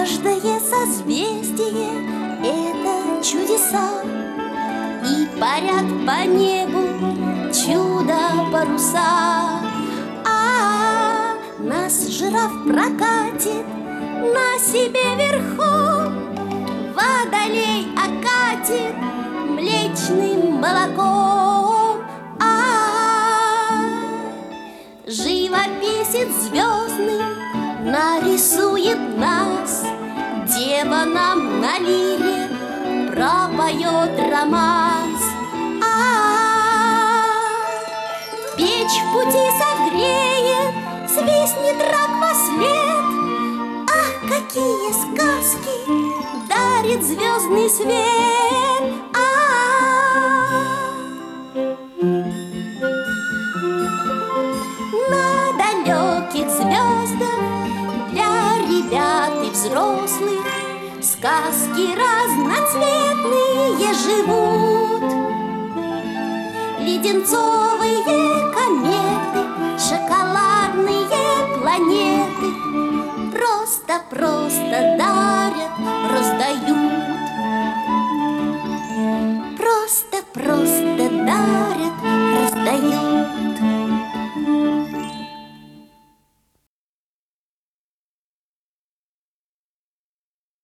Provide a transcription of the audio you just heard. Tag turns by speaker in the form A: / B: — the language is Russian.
A: Каждое созвездие — это чудеса, и парят по небу чудо-паруса. Нас жираф прокатит на себе верхом, водолей окатит млечным молоком. Живописец звездный нарисует нас, дева нам на лире пропоет романс. Печь в пути согреет, свистнет рак во след. Ах, какие сказки дарит звездный свет! На далеких звездах для ребят и взрослых сказки разноцветные живут. Леденцовые кометы, шоколадные планеты просто-просто дарят, раздают.